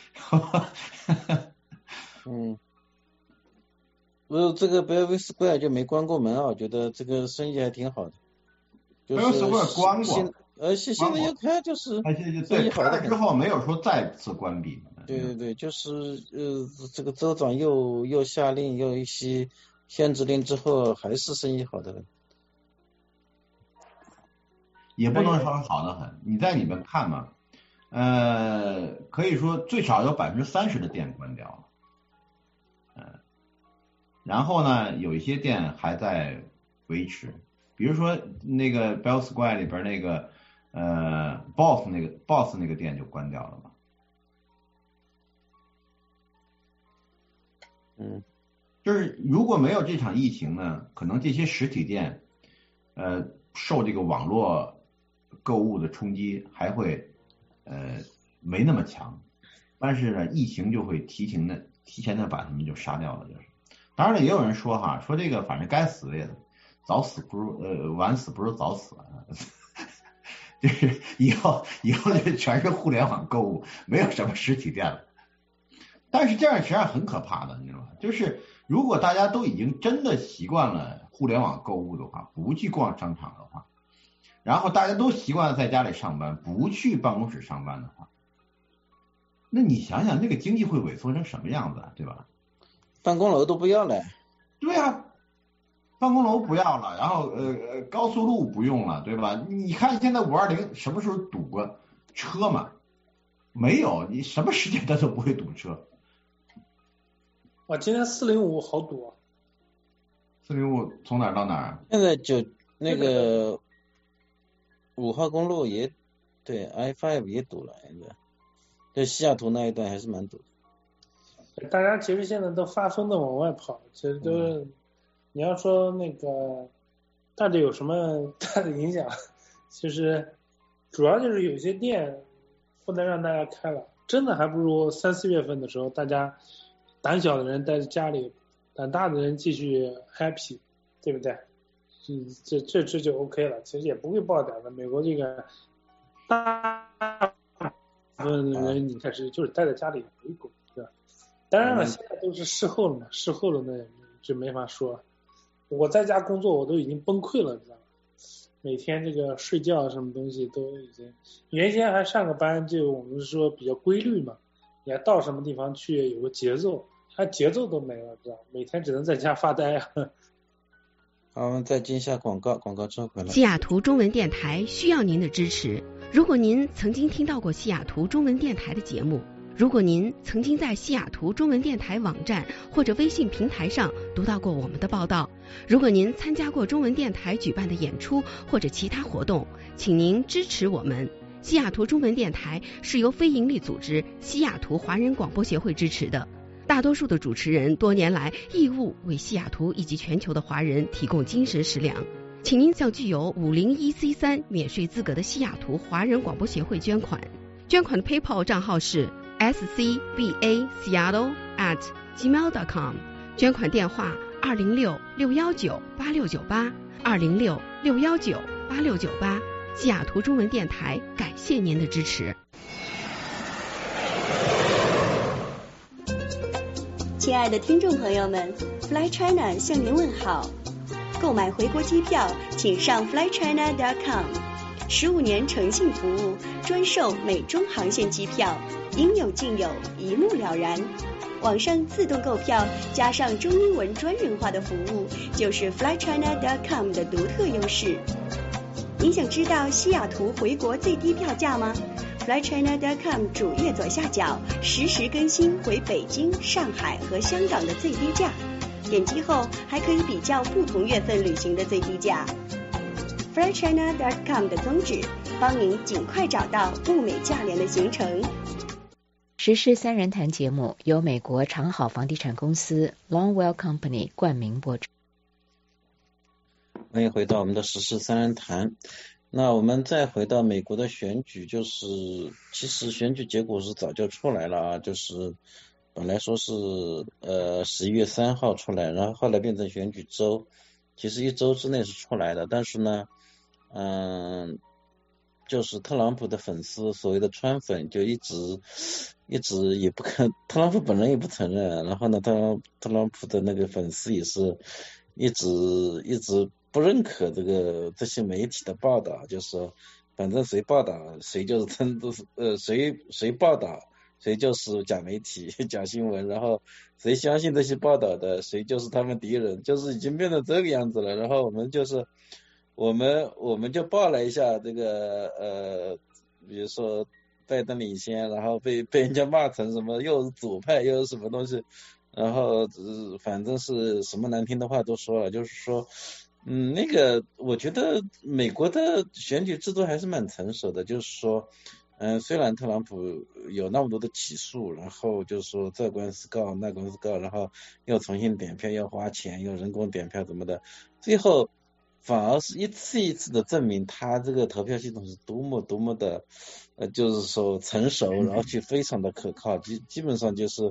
嗯，我这个 Bellevue Square 就没关过门啊，我觉得这个生意还挺好的。 Bellevue Square 关过， 呃，现现在又开，就是生意好了之后没有说再次关闭。 对对对，就是呃，这个州长又又下令又一些限制令之后，还是生意好的很。 也不能说好的很，你在里面看嘛，呃，可以说最少有百分之三十的店关掉了，嗯、呃，然后呢，有一些店还在维持，比如说那个 Bell Square 里边那个呃 Boss 那个 Boss 那个店就关掉了嘛， 嗯， 就是如果没有这场疫情呢，可能这些实体店，呃，受这个网络购物的冲击还会呃没那么强，但是呢，疫情就会提前的提前的把他们就杀掉了，就是。 当然了，也有人说哈，说这个反正该死的也早死不如呃晚死不如早死，就是以后以后就全是互联网购物，没有什么实体店了。但是这样实际上很可怕的，你知道吗？就是如果大家都已经真的习惯了互联网购物的话，不去逛商场的话，然后大家都习惯在家里上班，不去办公室上班的话，那你想想那个经济会萎缩成什么样子啊，对吧？ 办公楼都不要了。 对啊，办公楼不要了，然后呃呃高速路不用了，对吧？你看现在五二零什么时候堵过车嘛？没有，你什么时间它都不会堵车。 哇，今天四零五好堵啊！ 四零五从哪儿到哪儿？ 现在就那个五号公路也对 I 五 也堵了，现在就西雅图那一段还是蛮堵的。 大家其实现在都发疯的往外跑，其实都是、嗯、你要说那个到底有什么大的影响，其实主要就是有些店不能让大家开了，真的还不如三四月份的时候，大家胆小的人待在家里，胆大的人继续 happy， 对不对？嗯，这这这就 OK 了，其实也不会爆点的。美国这个大部分人你开始就是待在家里回狗。当然了，现在都是事后了嘛，事后了那就没法说。我在家工作我都已经崩溃了，知道吗？每天这个睡觉什么东西都已经，原先还上个班，就我们说比较规律嘛，也到什么地方去有个节奏，它节奏都没了，知道吗？每天只能在家发呆啊。 好，我们再进一下广告，广告之后回来。 西雅图中文电台需要您的支持。如果您曾经听到过西雅图中文电台的节目，如果您曾经在西雅图中文电台网站或者微信平台上读到过我们的报道，如果您参加过中文电台举办的演出或者其他活动，请您支持我们。西雅图中文电台是由非营利组织西雅图华人广播协会支持的，大多数的主持人多年来义务为西雅图以及全球的华人提供精神食粮。请您向具有五零一 C 三 免税资格的西雅图华人广播协会捐款，捐款的 PayPal 账号是S C B A Seattle at gmail dot com， 捐款电话二零六六一九八六九八二零六六一九八六九八。西雅图中文电台感谢您的支持。 亲爱的听众朋友们 ，Fly China 向您问好。购买回国机票，请上 fly china dot com。十五年诚信服务，专售美中航线机票，应有尽有，一目了然。网上自动购票加上中英文专人化的服务，就是 fly china dot com 的独特优势。您想知道西雅图回国最低票价吗？ fly china dot com 主页左下角实时更新回北京、上海和香港的最低价，点击后还可以比较不同月份旅行的最低价。fly china dot com 的宗旨，帮您尽快找到物美价廉的行程。 时事三人谈节目由美国长好房地产公司 Longwell Company 冠名播出。 欢迎回到我们的时事三人谈。那我们再回到美国的选举，就是其实选举结果是早就出来了啊，就是本来说是呃十一月三号出来，然后后来变成选举周，其实一周之内是出来的，但是呢，嗯，就是特朗普的粉丝，所谓的川粉，就一直一直也不肯，特朗普本人也不承认，然后呢，特朗特朗普的那个粉丝也是一直一直不认可这个这些媒体的报道，就是说反正谁报道谁就是真都是呃谁谁报道谁就是假媒体假新闻，然后谁相信这些报道的谁就是他们敌人，就是已经变成这个样子了。然后我们就是我们我们就报了一下这个呃比如说拜登领先，然后被被人家骂成什么又是左派又是什么东西，然后、呃、反正是什么难听的话都说了，就是说嗯，那个我觉得美国的选举制度还是蛮成熟的，就是说嗯，虽然特朗普有那么多的起诉，然后就是说这官司告那官司告，然后又重新点票，又花钱，又人工点票怎么的，最后反而是一次一次的证明他这个投票系统是多么多么的呃，就是说成熟，然后去非常的可靠，基基本上就是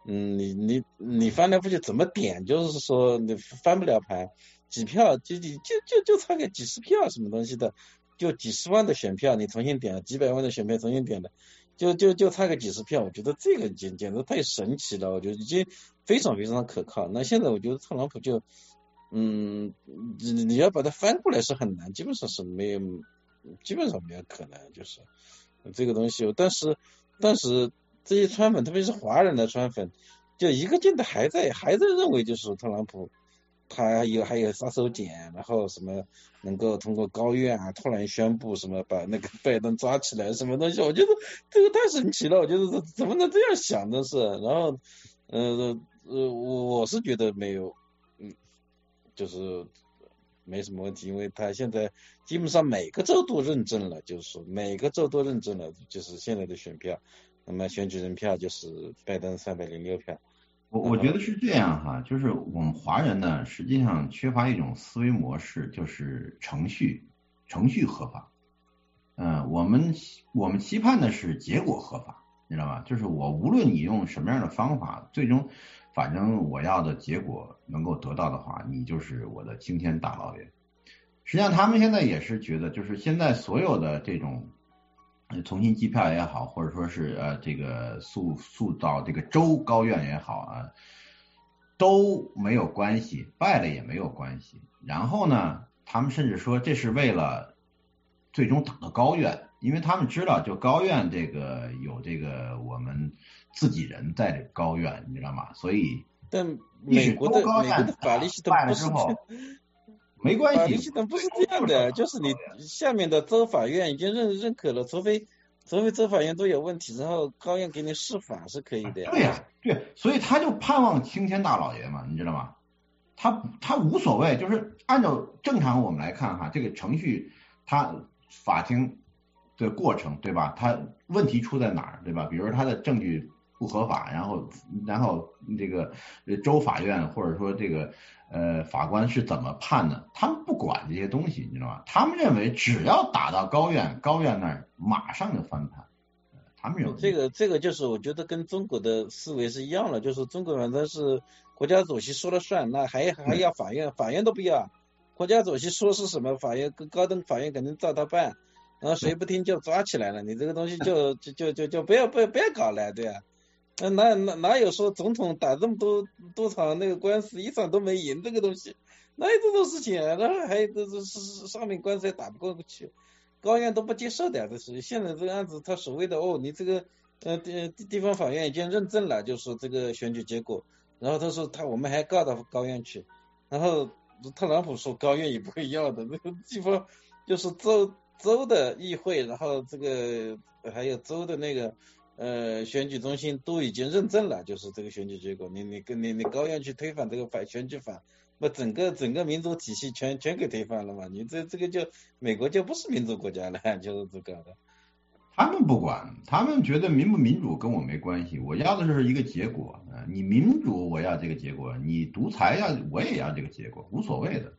嗯，你你你翻来覆去怎么点，就是说你翻不了盘，几票就就就就差个几十票什么东西的，就几十万的选票你重新点了，几百万的选票重新点了，就就就差个几十票，我觉得这个简简直太神奇了，我觉得已经非常非常可靠。那现在我觉得特朗普就，嗯，你你要把它翻过来是很难，基本上是没有，基本上没有可能，就是这个东西。但是但是这些川粉，特别是华人的川粉，就一个劲的还在还在认为就是特朗普。他有还有杀手锏，然后什么能够通过高院啊突然宣布什么把那个拜登抓起来什么东西，我觉得这个太神奇了，我觉得怎么能这样想的是，然后呃呃我是觉得没有，嗯，就是没什么问题，因为他现在基本上每个州都认证了，就是说每个州都认证了，就是现在的选票，那么选举人票就是拜登三百零六票。 我我觉得是这样哈，就是我们华人呢，实际上缺乏一种思维模式，就是程序程序合法。嗯，我们我们期盼的是结果合法，你知道吗？就是我无论你用什么样的方法，最终反正我要的结果能够得到的话，你就是我的青天大老爷。实际上他们现在也是觉得，就是现在所有的这种重新计票也好，或者说是呃这个诉诉到这个州高院也好啊，都没有关系，败了也没有关系。然后呢，他们甚至说这是为了最终打到高院，因为他们知道就高院这个有这个我们自己人在这高院，你知道吗？所以但美国的美国的法律系统不是没关系， 法律系统不是这样的，就是你下面的州法院已经认认可了，除非除非州法院都有问题，然后高院给你释法是可以的呀。 对呀、啊，对，所以他就盼望青天大老爷嘛，你知道吗？他他无所谓，就是按照正常我们来看哈，这个程序他法庭的过程对吧？他问题出在哪儿对吧？比如说他的证据不合法，然后然后这个州法院或者说这个呃法官是怎么判的？他们不管这些东西，你知道吗？他们认为只要打到高院，高院那儿马上就翻盘。他们认为这个这个就是我觉得跟中国的思维是一样的，就是中国反正是国家主席说了算，那还还要法院，法院都不要，国家主席说是什么，法院高等法院肯定照他办，然后谁不听就抓起来了，你这个东西就就就就就不要不要不要搞了，对啊。那哪哪哪有说总统打这么多多场那个官司一场都没赢这个东西，哪有这种事情啊？然后还这这是上面官司也打不过去，高院都不接受的，这是现在这个案子，他所谓的哦，你这个呃地地方法院已经认证了，就是这个选举结果，然后他说他我们还告到高院去，然后特朗普说高院也不会要的，那个地方就是州州的议会，然后这个还有州的那个。呃，选举中心都已经认证了，就是这个选举结果，你你跟你你高院去推翻这个法选举法，那整个整个民主体系全全给推翻了嘛？你这这个就美国就不是民主国家了，就是这个的。 他们不管，他们觉得民不民主跟我没关系，我要的是一个结果。你民主我要这个结果，你独裁要我也要这个结果，无所谓的。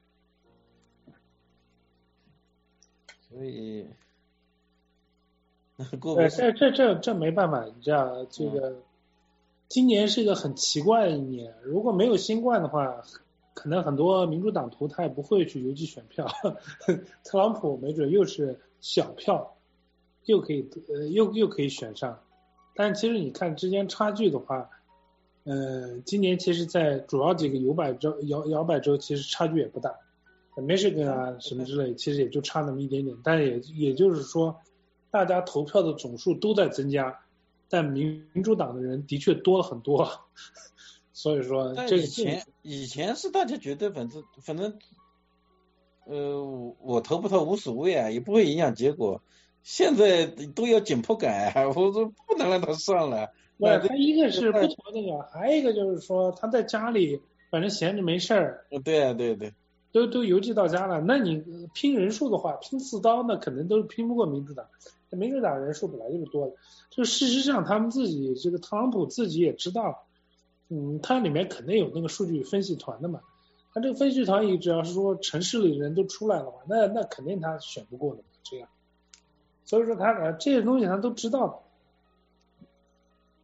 所以。 对，这这这这没办法，你知道，这个、嗯、今年是一个很奇怪的一年。如果没有新冠的话，可能很多民主党徒他也不会去邮寄选票。特朗普没准又是小票，又可以呃又又可以选上。但其实你看之间差距的话，呃，今年其实在主要几个摇摆州摇摇摆州其实差距也不大，密歇根啊什么之类，其实也就差那么一点点。但也也就是说。大家投票的总数都在增加，但民主党的人的确多了很多，所以说这个以前以前是大家觉得反正反正呃我投不投无所谓啊，也不会影响结果。现在都要紧迫感啊，我说不能让他上了。 对，他一个是不投那个，还有一个就是说他在家里反正闲着没事儿。 对啊，对对。 都都邮寄到家了，那你拼人数的话，拼刺刀那肯定都是拼不过民主党。民主党人数本来就是多的，就事实上他们自己这个特朗普自己也知道，嗯，他里面肯定有那个数据分析团的嘛，他这个分析团也只要是说城市里人都出来了嘛，那那肯定他选不过的嘛，这样，所以说他这些东西他都知道的。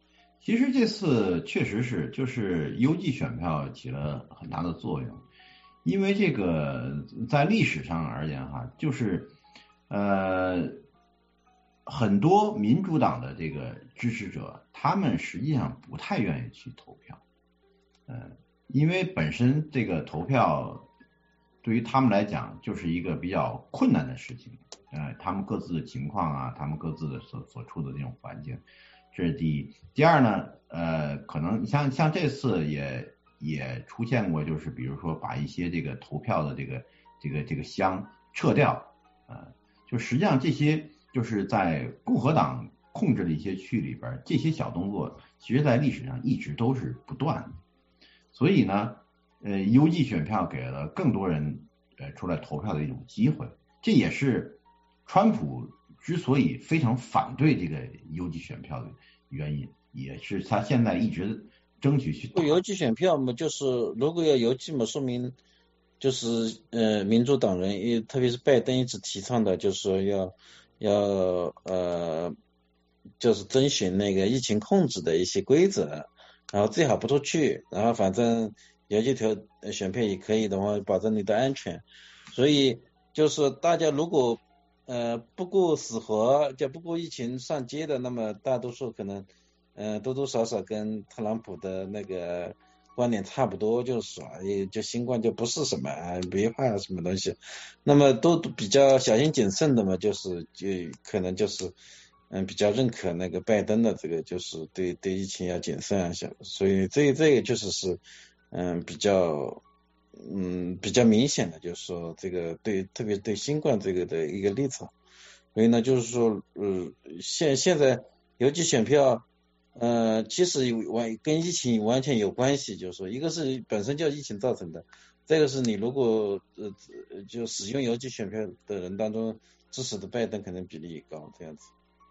其实这次确实是，就是邮寄选票起了很大的作用，因为这个在历史上而言哈，就是呃很多民主党的这个支持者，他们实际上不太愿意去投票，呃，因为本身这个投票对于他们来讲就是一个比较困难的事情，呃，他们各自的情况啊，他们各自的所所处的这种环境。这是第一。第二呢，呃，可能像像这次也也出现过，就是比如说把一些这个投票的这个这个这个箱撤掉，呃，就实际上这些就是在共和党控制的一些区里边，这些小动作，其实在历史上一直都是不断的。所以呢，呃，邮寄选票给了更多人呃出来投票的一种机会，这也是川普之所以非常反对这个邮寄选票的原因，也是他现在一直争取去打。 邮寄选票嘛，就是如果要邮寄嘛，说明就是呃民主党人，也特别是拜登一直提倡的，就是说要要呃就是遵循那个疫情控制的一些规则，然后最好不出去，然后反正邮寄条选票也可以的话，保证你的安全。所以就是大家如果呃，不顾死活就不顾疫情上街的，那么大多数可能，呃，多多少少跟特朗普的那个观点差不多，就是说，也就新冠就不是什么没怕什么东西，那么都比较小心谨慎的嘛，就是就可能就是嗯比较认可那个拜登的这个，就是对对疫情要谨慎啊，所以这这个就是是嗯比较。嗯，比较明显的就是说，这个对，特别对新冠这个的一个立场，所以呢，就是说，呃，现现在邮寄选票，呃，其实完跟疫情完全有关系，就是说，一个是本身就疫情造成的，再一个是你如果呃就使用邮寄选票的人当中，支持的拜登可能比例也高，这样子。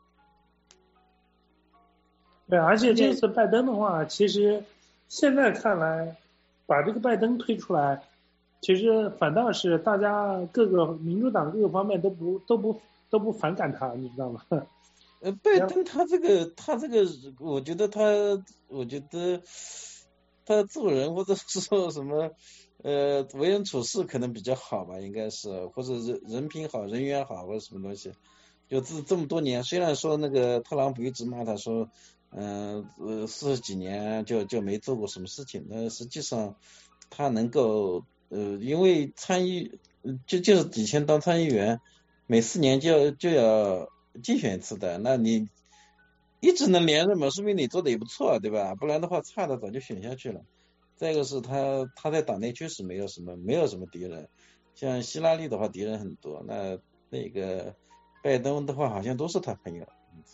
对，而且这次拜登的话，其实现在看来。把这个拜登推出来，其实反倒是大家各个民主党各个方面都不都不都不反感他，你知道吗？ 呃，拜登他这个他这个，我觉得他，我觉得他做人或者是说什么，呃，为人处事可能比较好吧，应该是，或者人人品好、人缘好或者什么东西。就这这么多年，虽然说那个特朗普一直骂他说。嗯呃四十几年就就没做过什么事情，那实际上他能够呃因为参议就就是以前当参议员每四年就要就要竞选一次的，那你一直能连任嘛，说明你做的也不错，对吧？不然的话差的早就选下去了。再一个是他他在党内确实没有什么没有什么敌人，像希拉里的话敌人很多，那那个拜登的话好像都是他朋友。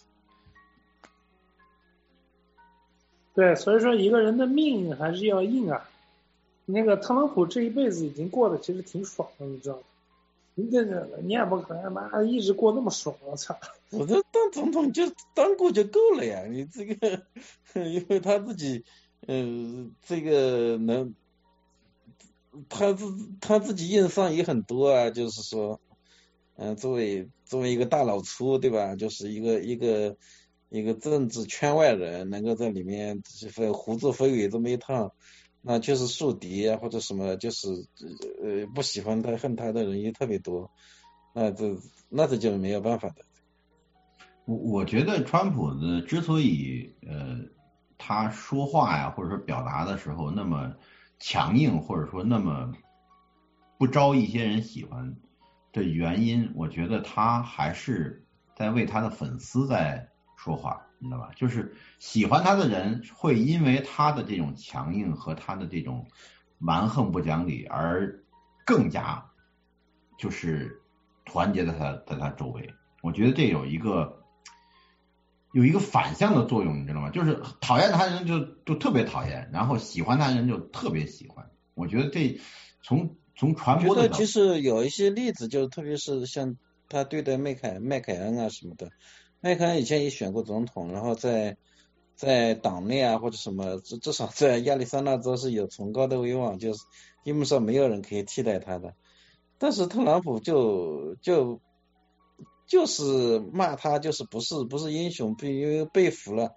对，所以说一个人的命还是要硬啊。那个特朗普这一辈子已经过得其实挺爽的，你知道吗？你这个你也不可能妈一直过那么爽，我操！ 我这当总统就当过就够了呀，你这个因为他自己呃这个能他自他自己硬伤也很多啊，就是说嗯、呃、作为作为一个大老粗，对吧？就是一个一个。一个政治圈外人能够在里面胡作非为这么一趟，那就是树敌啊或者什么，就是呃不喜欢他恨他的人也特别多，那这那这就没有办法的。 我我觉得川普呢之所以呃他说话呀或者说表达的时候那么强硬或者说那么不招一些人喜欢的原因，我觉得他还是在为他的粉丝在说话，你知道吧？就是喜欢他的人会因为他的这种强硬和他的这种蛮横不讲理而更加就是团结在他在他周围。我觉得这有一个有一个反向的作用，你知道吗？就是讨厌他的人就就特别讨厌，然后喜欢他的人就特别喜欢。我觉得这从从传播的角度， 其实有一些例子，就特别是像他对待麦凯麦凯恩啊什么的。麦凯恩以前也选过总统，然后在在党内啊或者什么，至至少在亚利桑那州是有崇高的威望，就是基本上没有人可以替代他的。但是特朗普就就就是骂他，就是不是不是英雄，因为被俘了，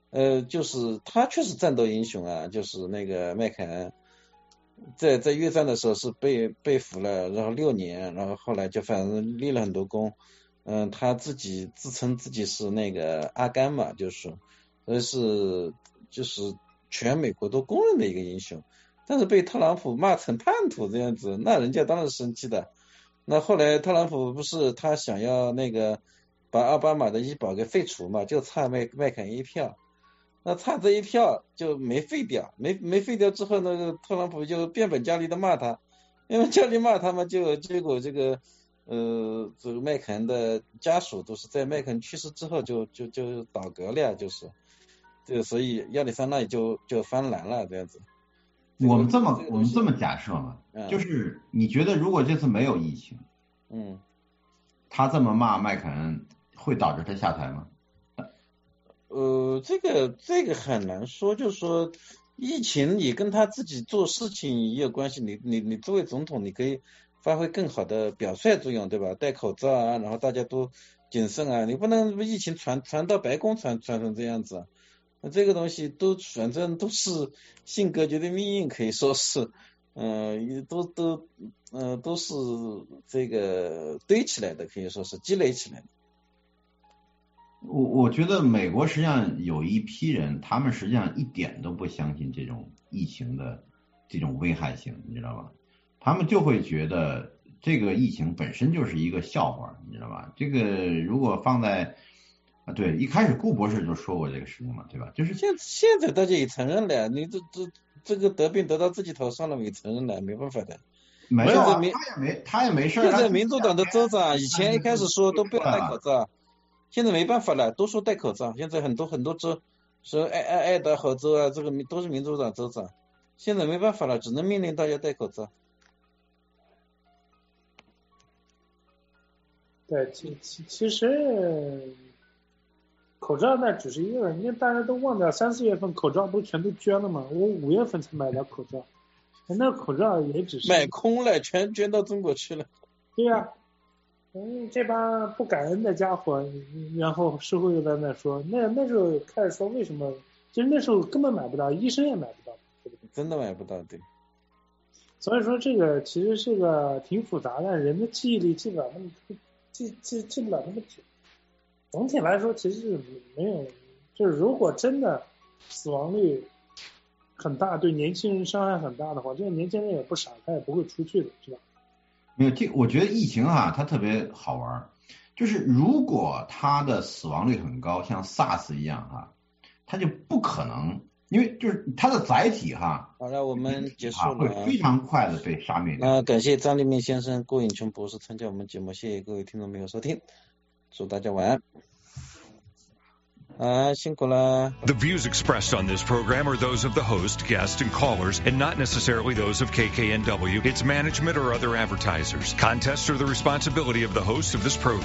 呃，就是他确实战斗英雄啊，就是那个麦凯恩，在在越战的时候是被被俘了，然后六年，然后后来就反正立了很多功，嗯、呃，他自己自称自己是那个阿甘嘛，就是所以是就是全美国都公认的一个英雄，但是被特朗普骂成叛徒这样子，那人家当然生气的。那后来特朗普不是他想要那个把奥巴马的医保给废除嘛，就差麦麦凯恩一票。那差这一票就没废掉，没没废掉之后，那个特朗普就变本加厉的骂他，因为加厉骂他嘛，就结果这个呃，这个麦凯恩的家属都是在麦凯恩去世之后就就就倒戈了呀，就是这所以亚利桑那也就就翻蓝了这样子。 我们这么我们这么假设嘛，嗯、就是你觉得如果这次没有疫情， 嗯， 他这么骂麦凯恩会导致他下台吗？ 呃，这个这个很难说，就是说疫情你跟他自己做事情也有关系，你你你作为总统，你可以发挥更好的表率作用，对吧？戴口罩啊，然后大家都谨慎啊，你不能疫情传传到白宫传传成这样子，那这个东西都反正都是性格决定命运，可以说是，嗯、呃，都都嗯、呃、都是这个堆起来的，可以说是积累起来的。 我我觉得美国实际上有一批人，他们实际上一点都不相信这种疫情的这种危害性，你知道吧？他们就会觉得这个疫情本身就是一个笑话，你知道吧？这个如果放在啊，对，一开始顾博士就说过这个事情嘛，对吧？就是现现在大家也承认了，你这这这个得病得到自己头上了，也承认了，没办法的。 没有、啊，他也没他也没事。 现在民主党的州长以前一开始说都不要戴口罩。现在没办法了，都说戴口罩。现在很多很多州，说爱爱爱达荷州啊，这个都是民主党州长。现在没办法了，只能命令大家戴口罩。 对，其其其实口罩那只是一个，因为大家都忘掉三四月份口罩不是全都捐了吗？我五月份才买的口罩，那口罩也只是买空了，全捐到中国去了。 对呀、啊。嗯，这帮不感恩的家伙，然后事后又在那说，那那时候开始说为什么，其实那时候根本买不到，医生也买不到，对不对？ 真的买不到，对。 所以说这个其实是个挺复杂的，人的记忆力记不了那么记记记不了那么久。总体来说，其实是没有，就是如果真的死亡率很大，对年轻人伤害很大的话，这个年轻人也不傻，他也不会出去的，是吧？ 没有，这我觉得疫情啊，它特别好玩，就是如果它的死亡率很高，像 SARS 一样哈、啊，它就不可能，因为就是它的载体哈。 好了，我们结束了， 会非常快的被杀灭掉。 啊，感谢张立明先生、郭颖琼博士参加我们节目，谢谢各位听众朋友收听，祝大家晚安。啊，辛苦了。 The views expressed on this program are those of the host, guests, and callers, and not necessarily those of K K N W, its management, or other advertisers. Contests are the responsibility of the host of this program.